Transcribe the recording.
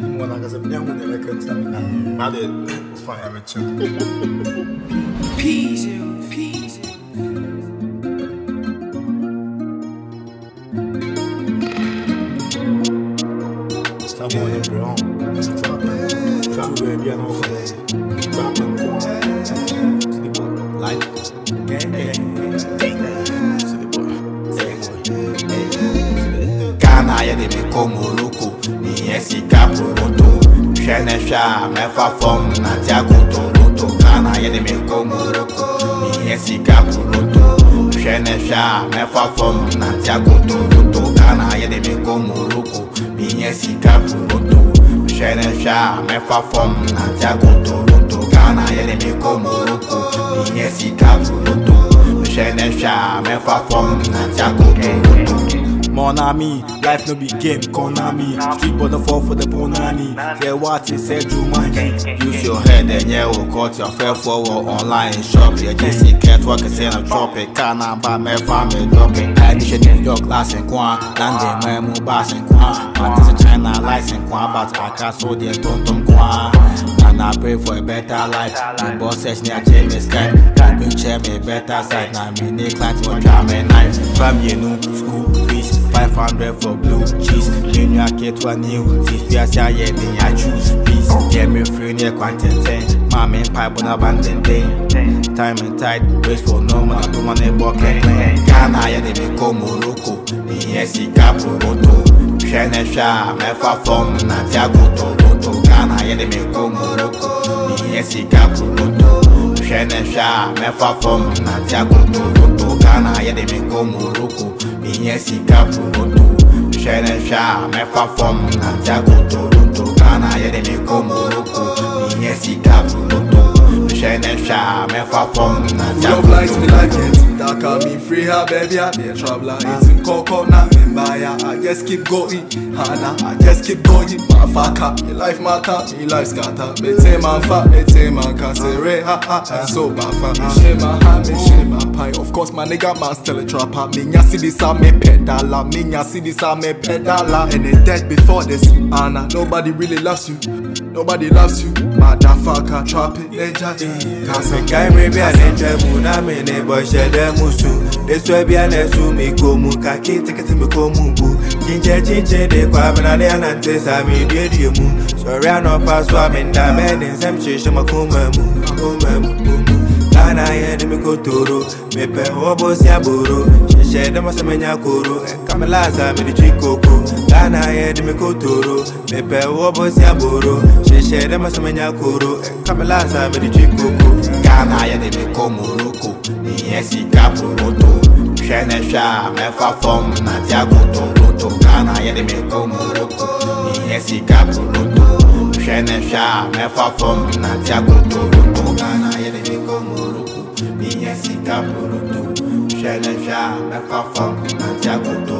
More like as a young one that I couldn't tell me now. But it's fine, I'm a chill. Peace. Stop on it, bro. Stop baby, I know for stop life. Ghana, ya de me como loco. Ni esika pronto. Shene sha me fa form na tiago Toronto. Ghana, ya de me como loco. Ni esika pronto. Shene sha me fa form na tiago Toronto. Ghana, ya de me como loco. Ni esika pronto. Shene sha me fa form na tiago Toronto. Ghana, ya de me como loco. Ni esika pronto. Shene sha me fa form na tiago Toronto. Mon ami, life no be game, Konami. Street border fall for the Bonani. Say what he said, you money. Use your head and yeah, will cut your fair forward online shop. Yeah, JC can't work and say no drop it. Can't buy me family drop it. I need New York glass and Kwan. London, my move bass and Kwan. But this a China license Kwan, but I can't so dear Tonton Kwan. And I pray for a better life. The boss says near James Sky. I been share me better side. Now me need clients for jam and knife. From you know, school fees. 500 for blue cheese. When you get to a new teeth, we are saying I choose peace. Get me free near quantum 10. My main pipe on abandon day. Time and tide, waste for no man, no money bucket. Ghana, ya de me como loco. Yes, he capo roto. Shene sha, me fa form, na tiago Toronto. Ghana, ya de me como loco. Yes, he capo roto. Shene sha, me fa form, na tiago Toronto. Ghana, ya de me como loco. Yes, he capo roto. Shene sha, me fa form, na tiago Toronto. Ghana, ya de me como loco. Yes, he capo roto. Shene sha, me fa form, na tiago Toronto. Love likes me like it. That call me free her, baby. I be a traveler. It's in Coco, not in Maya. I just keep going. Hana, I just keep going. Motherfucker, me life matter, me life scatter. Me take my fat, me take my cassere. Ha ha, and so bafa. Me share my hand, me share my pie. Of course, my nigga man still a trapper. Me nya see this a me pedala. Me nya see this a me pedala. And they dead before this. Anna, nobody really loves you. Nobody loves you. Motherfucker, trap it, ninja. Cause me guy maybe I ninja muna me ne boy share musu. This way be an esu me komu kaki ticket me komu bu. Chinche de kwa banane anante sa me die mu. Sorry I no pass wa me nda me den sem chisho makuma mu. Ghana ya de me kotoro. Me pe hobo si aboro. Shishe de masemenya koro. Kamelaza me di chikoko. Ghana ya de me kotoro. Me pe hobo si aboro. Shishe de masemenya koro. Kamelaza me di chikoko. Ghana ya de me como loco. Yes, he capo roto. Shene sha, me fa form, na tiago Toronto. Ghana ya de me como loco. Yes, he capo roto. Shene sha, me fa form, na tiago Toronto. Ghana ya de me como loco. Yes, he capo roto. Shene sha, me fa form, na tiago Toronto.